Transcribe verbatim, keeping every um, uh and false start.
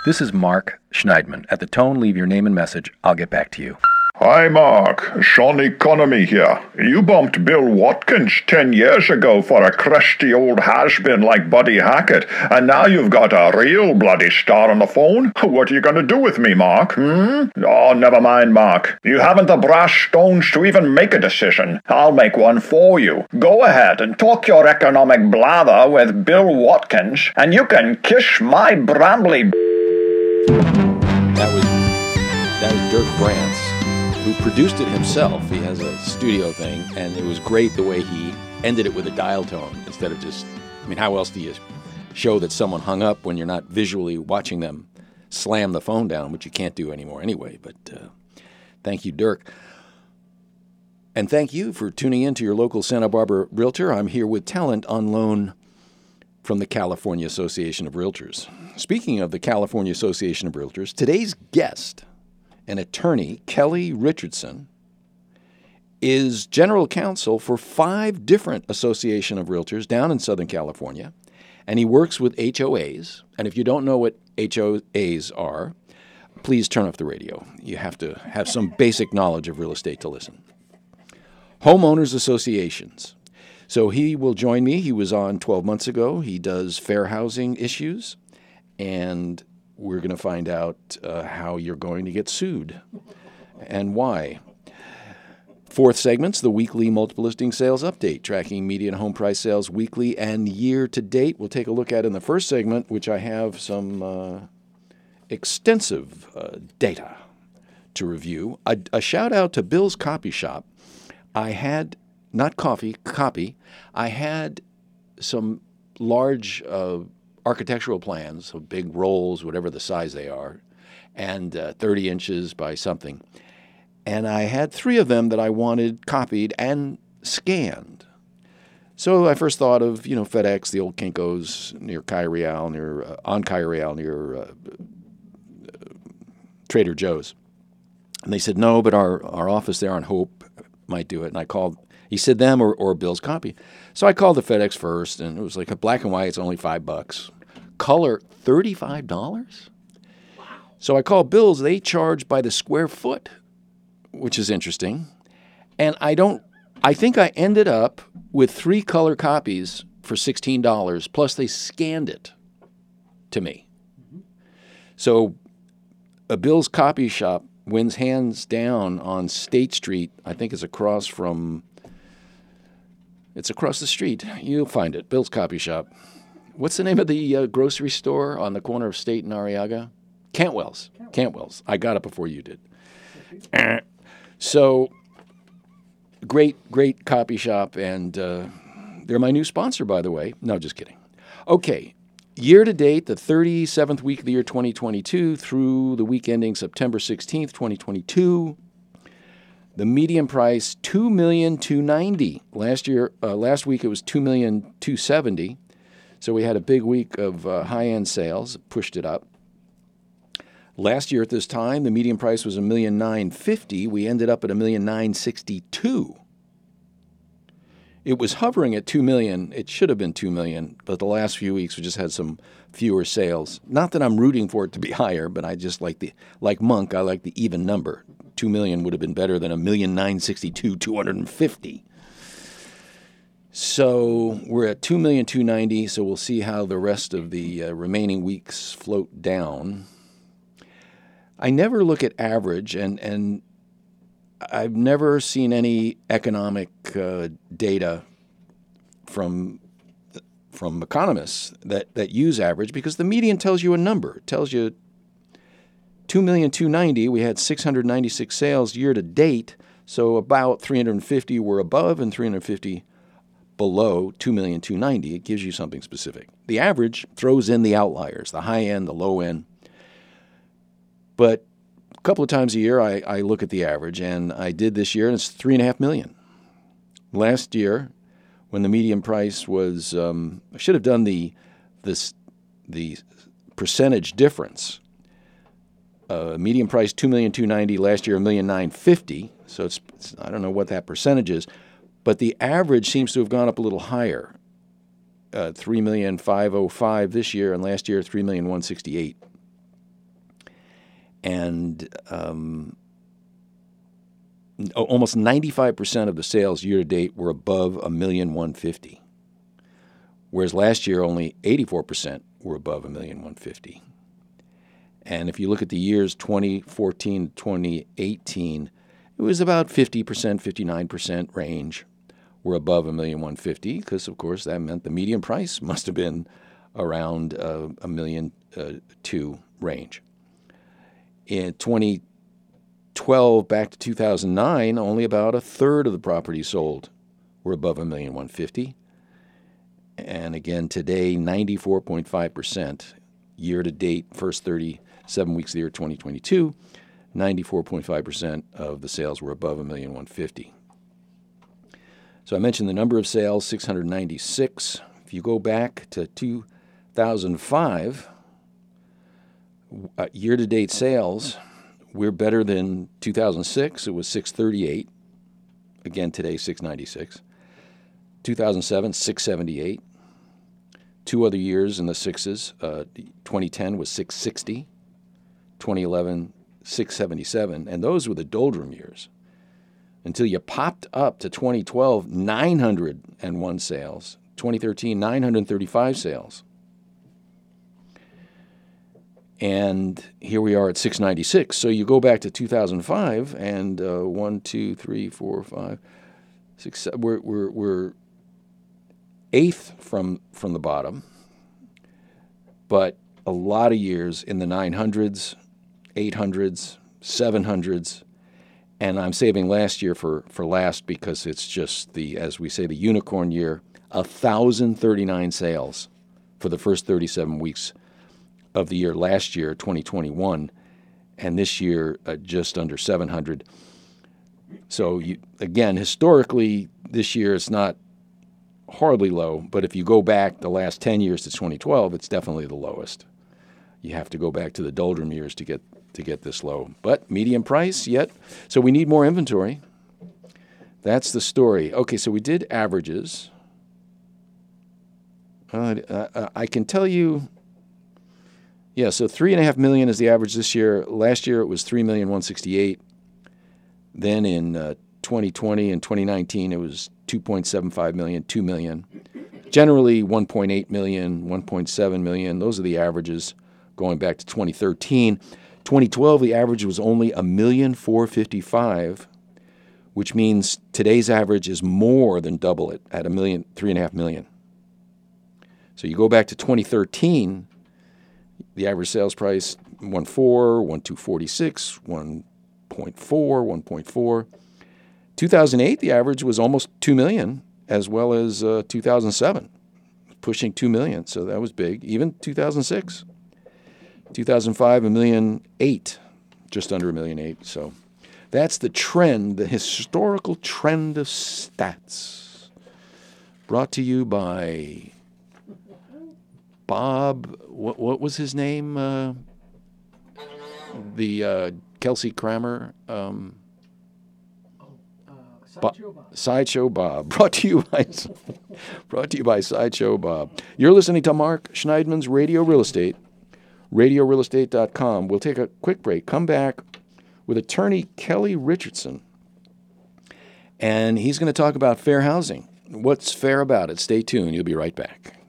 This is Mark Schneidman. At the tone, leave your name and message. I'll get back to you. Hi, Mark. Sean Economy here. You bumped Bill Watkins ten years ago for a crusty old has-been like Buddy Hackett, and now you've got a real bloody star on the phone? What are you going to do with me, Mark? Hmm? Oh, never mind, Mark. You haven't the brass stones to even make a decision. I'll make one for you. Go ahead and talk your economic blather with Bill Watkins, and you can kiss my brambly... That was, that was Dirk Brantz, who produced it himself. He has a studio thing, and it was great the way he ended it with a dial tone instead of just, I mean, how else do you show that someone hung up when you're not visually watching them slam the phone down, which you can't do anymore anyway. But uh, thank you, Dirk. And thank you for tuning in to your local Santa Barbara Realtor. I'm here with talent on loan from the California Association of Realtors. Speaking of the California Association of Realtors, today's guest, an attorney, Kelly Richardson, is general counsel for five different Association of Realtors down in Southern California, and he works with H O As. And if you don't know what H O As are, please turn off the radio. You have to have some basic knowledge of real estate to listen. Homeowners associations. So he will join me. He was on twelve months ago. He does fair housing issues, and we're going to find out uh, how you're going to get sued and why. Fourth segment's the weekly multiple listing sales update, tracking median home price sales weekly and year to date. We'll take a look at in the first segment, which I have some uh, extensive uh, data to review. A, a shout out to Bill's Copy Shop. I had, not coffee, copy, I had some large uh, architectural plans, so big rolls, whatever the size they are, and uh, thirty inches by something. And I had three of them that I wanted copied and scanned. So I first thought of, you know, FedEx, the old Kinko's near Cayo Real, near, uh, on Cayo Real, near uh, Trader Joe's. And they said, no, but our, our office there on Hope might do it. And I called, he said them or, or Bill's Copy. So I called the FedEx first, and it was like a black and white, it's only five bucks. Color, thirty-five dollars? Wow. So I called Bill's, they charge by the square foot, which is interesting. And I don't, I think I ended up with three color copies for sixteen dollars, plus they scanned it to me. Mm-hmm. So a Bill's Copy Shop wins hands down on State Street. I think it's across from, it's across the street. You'll find it, Bill's Copy Shop. What's the name of the uh, grocery store on the corner of State and Arriaga? Cantwell's. Cantwell's. Cantwell's. I got it before you did. So, great, great copy shop, and uh, they're my new sponsor, by the way. No, just kidding. Okay, year to date, the thirty-seventh week of the year twenty twenty-two through the week ending September sixteenth, twenty twenty-two. The median price, two million two hundred ninety dollars. Last year, uh, last week it was two million two hundred seventy dollars. So we had a big week of uh, high-end sales, pushed it up. Last year at this time, the median price was one million nine hundred fifty dollars. We ended up at one million nine hundred sixty-two dollars. It was hovering at two million dollars. It should have been two million dollars, but the last few weeks we just had some fewer sales. Not that I'm rooting for it to be higher, but I just like the, like Monk, I like the even number. two million dollars would have been better than one million nine hundred sixty-two thousand two hundred fifty. So we're at two million two hundred ninety, so we'll see how the rest of the uh, remaining weeks float down. I never look at average, and, and I've never seen any economic uh, data from from economists that, that use average, because the median tells you a number. It tells you two million two hundred ninety. We had six hundred ninety-six sales year to date, so about three hundred fifty were above and three hundred fifty below two million two hundred ninety. It gives you something specific. The average throws in the outliers, the high end, the low end. But a couple of times a year, I, I look at the average, and I did this year, and it's three and a half million. Last year, when the median price was, um, I should have done the this the percentage difference. Uh, median price two million two hundred ninety. Last year, one million nine hundred fifty. So it's, it's I don't know what that percentage is, but the average seems to have gone up a little higher. Uh, three million five hundred five this year, and last year three million one hundred sixty-eight. And um, almost ninety-five percent of the sales year to date were above a million one fifty, whereas last year only eighty-four percent were above a million one fifty. And if you look at the years twenty fourteen to twenty eighteen, it was about fifty percent, fifty-nine percent range were above a million one fifty, because of course that meant the median price must have been around uh, a million uh, two range. In twenty twelve back to two thousand nine, only about a third of the properties sold were above a million one fifty. And again, today, ninety-four point five percent year to date, first thirty-seven weeks of the year twenty twenty-two, ninety-four point five percent of the sales were above a million one fifty. So I mentioned the number of sales, six hundred ninety-six. If you go back to two thousand five, uh, year-to-date sales, we're better than two thousand six. It was six thirty-eight. Again, today, six ninety-six. two thousand seven, six seventy-eight. Two other years in the sixes, uh, twenty ten was six sixty. twenty eleven, six seventy-seven. And those were the doldrum years. Until you popped up to twenty twelve, nine hundred one sales. twenty thirteen, nine hundred thirty-five sales. And here we are at six ninety-six. So you go back to two thousand five, and uh, one, two, three, four, five, six, seven, we're we're we're eighth from from the bottom. But a lot of years in the nine hundreds, eight hundreds, seven hundreds, and I'm saving last year for for last because it's just the, as we say, the unicorn year. one thousand thirty-nine sales for the first thirty-seven weeks of the year last year, twenty twenty-one, and this year uh, just under seven hundred. So you, again, historically, this year it's not horribly low, but if you go back the last ten years to twenty twelve, it's definitely the lowest. You have to go back to the doldrum years to get to get this low. But median price yet, so we need more inventory. That's the story. Okay, so we did averages. Uh, uh, I can tell you, yeah, so three and a half million is the average this year. Last year it was three million one sixty-eight. Then in uh, twenty twenty and twenty nineteen it was two point seven five million, two million. Generally one point eight million, one point seven million. Those are the averages going back to twenty thirteen. twenty twelve the average was only a million four fifty-five, which means today's average is more than double it at a million, three and a half million. So you go back to twenty thirteen, the average sales price, one point four, one two forty-six, one point four, one point four. two thousand eight, the average was almost two million, as well as uh, two thousand seven, pushing two million. So that was big. Even two thousand six. two thousand five, a million eight, just under a million eight. So that's the trend, the historical trend of stats. Brought to you by Bob, what what was his name? Uh, the uh, Kelsey Grammer. Um, oh, uh, Sideshow Bob. Sideshow Bob. Brought to you by brought to you by Sideshow Bob. You're listening to Mark Schneidman's Radio Real Estate, radio real estate dot com. We'll take a quick break. Come back with attorney Kelly Richardson, and he's going to talk about fair housing. What's fair about it? Stay tuned. You'll be right back.